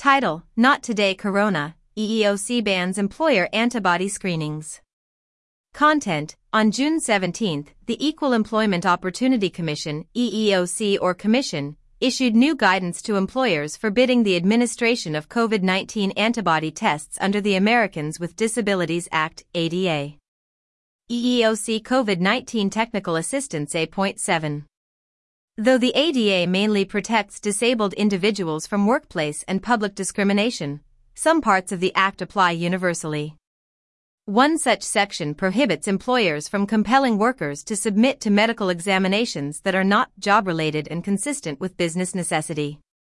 Title: Not Today Corona, EEOC bans employer antibody screenings. Content: On June 17, the Equal Employment Opportunity Commission, EEOC or Commission, issued new guidance to employers forbidding the administration of COVID-19 antibody tests under the Americans with Disabilities Act, ADA. EEOC COVID-19 Technical Assistance 8.7. Though the ADA mainly protects disabled individuals from workplace and public discrimination, some parts of the Act apply universally. One such section prohibits employers from compelling workers to submit to medical examinations that are not job-related and consistent with business necessity.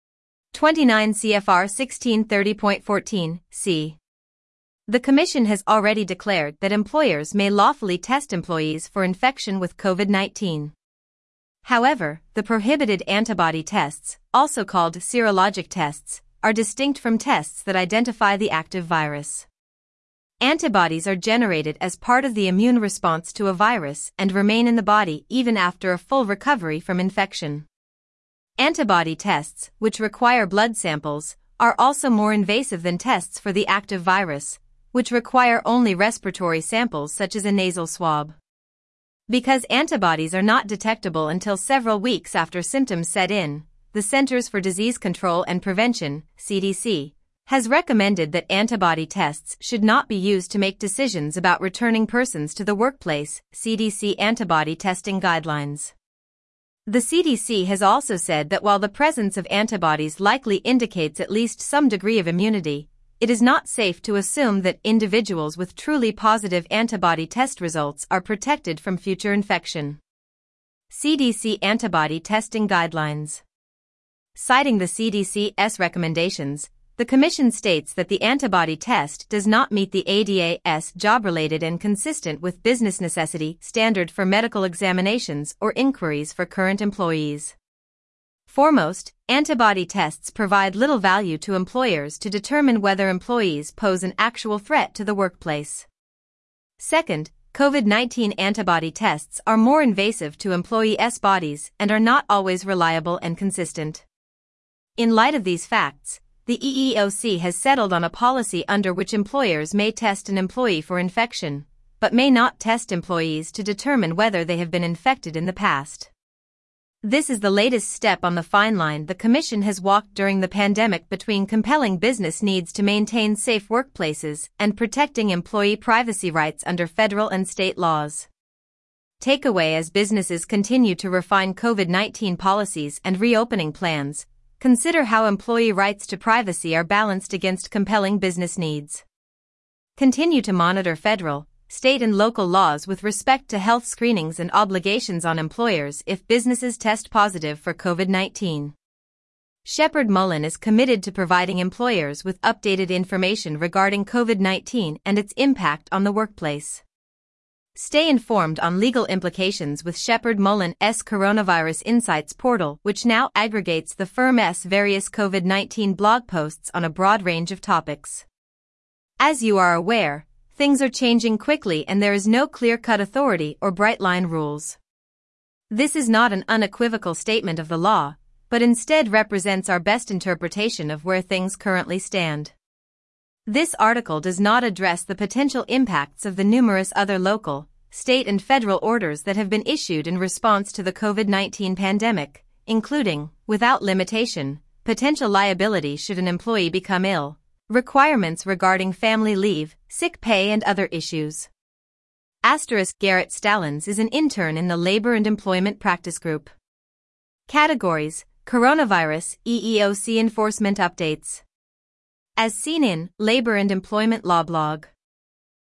29 CFR 1630.14, c. The Commission has already declared that employers may lawfully test employees for infection with COVID-19. However, the prohibited antibody tests, also called serologic tests, are distinct from tests that identify the active virus. Antibodies are generated as part of the immune response to a virus and remain in the body even after a full recovery from infection. Antibody tests, which require blood samples, are also more invasive than tests for the active virus, which require only respiratory samples such as a nasal swab. Because antibodies are not detectable until several weeks after symptoms set in, the Centers for Disease Control and Prevention, CDC, has recommended that antibody tests should not be used to make decisions about returning persons to the workplace, CDC Antibody Testing Guidelines. The CDC has also said that while the presence of antibodies likely indicates at least some degree of immunity, it is not safe to assume that individuals with truly positive antibody test results are protected from future infection. CDC Antibody Testing Guidelines. Citing the CDC's recommendations, the Commission states that the antibody test does not meet the ADA's job-related and consistent with business necessity standard for medical examinations or inquiries for current employees. Foremost, antibody tests provide little value to employers to determine whether employees pose an actual threat to the workplace. Second, COVID-19 antibody tests are more invasive to employees' bodies and are not always reliable and consistent. In light of these facts, the EEOC has settled on a policy under which employers may test an employee for infection, but may not test employees to determine whether they have been infected in the past. This is the latest step on the fine line the Commission has walked during the pandemic between compelling business needs to maintain safe workplaces and protecting employee privacy rights under federal and state laws. Takeaway: as businesses continue to refine COVID-19 policies and reopening plans, consider how employee rights to privacy are balanced against compelling business needs. Continue to monitor federal, state and local laws with respect to health screenings and obligations on employers if businesses test positive for COVID-19. Sheppard Mullin is committed to providing employers with updated information regarding COVID-19 and its impact on the workplace. Stay informed on legal implications with Sheppard Mullin's Coronavirus Insights portal, which now aggregates the firm's various COVID-19 blog posts on a broad range of topics. As you are aware, things are changing quickly and there is no clear-cut authority or bright-line rules. This is not an unequivocal statement of the law, but instead represents our best interpretation of where things currently stand. This article does not address the potential impacts of the numerous other local, state and federal orders that have been issued in response to the COVID-19 pandemic, including, without limitation, potential liability should an employee become ill, requirements regarding family leave, sick pay and other issues. Garrett Stallings is an intern in the Labor and Employment Practice Group. Categories: Coronavirus, EEOC Enforcement Updates. As seen in Labor and Employment Law blog.